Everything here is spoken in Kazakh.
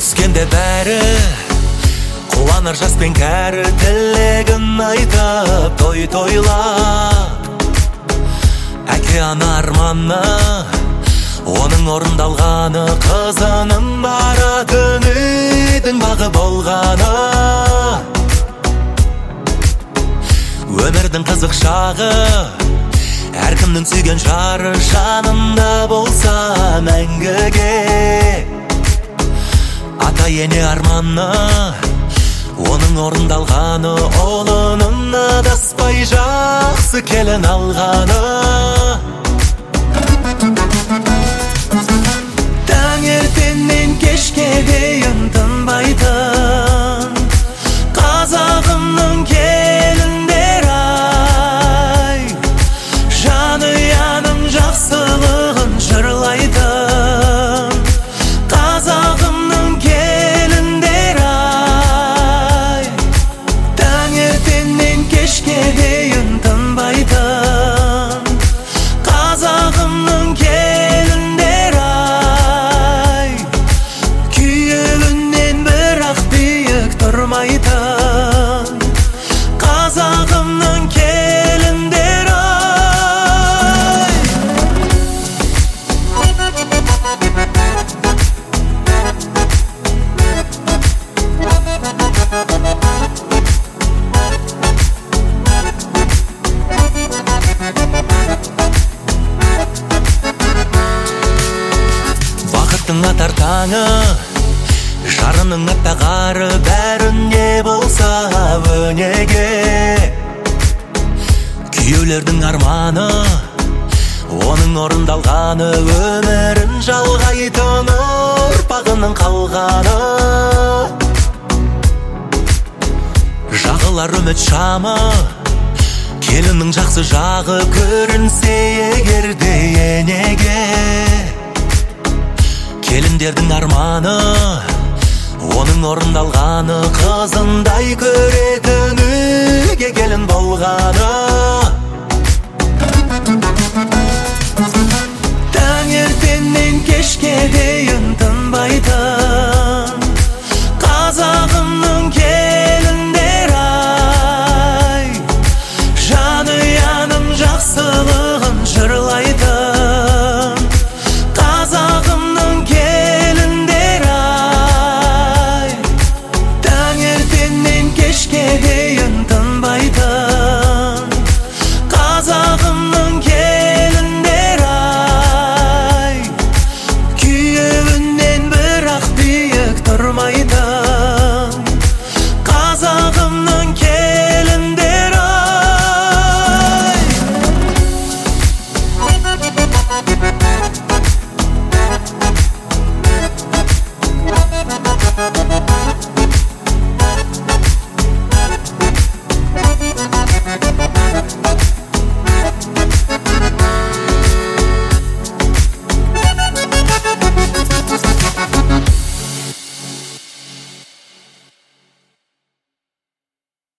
түскенде бәрі қуанар жас пен кәрі, тілегін айтып той тойлап. Әке ана арманы, оның орындалғаны, қызының баратын үйдің бағы болғаны. Өмірдің қызық шағы, әркімнің сүйген жары жанында болса мәңгіге. Ата ене арманы, оның орындалғаны, ұлының адаспай жақсы келін алғаны. Таңертеңнен кешке дейін тынбайтын қазағымның келіндері ай, жанұяның жақсылығын жырлайтын қазағымның келіндері ай, таңертеңнен кешке дейін тынбайтын қазағымның келіндері ай, күйеуінен бірақ биік тұрмайтын қазағымның келіндері ай. Бақыттың атар таңы, жарының аппақ ары, бәріне болса өнеге. Күйеулердің арманы, оның орындалғаны, өмірін жалғайтын ұрпағының қалғаны. Жағылар үміт шамы, келіннің жақсы жағы көрінсе егерде енеге. Келіндердің арманы, оның орындалғаны, қызындай көретін үйге келін болғаны. Таңертеңнен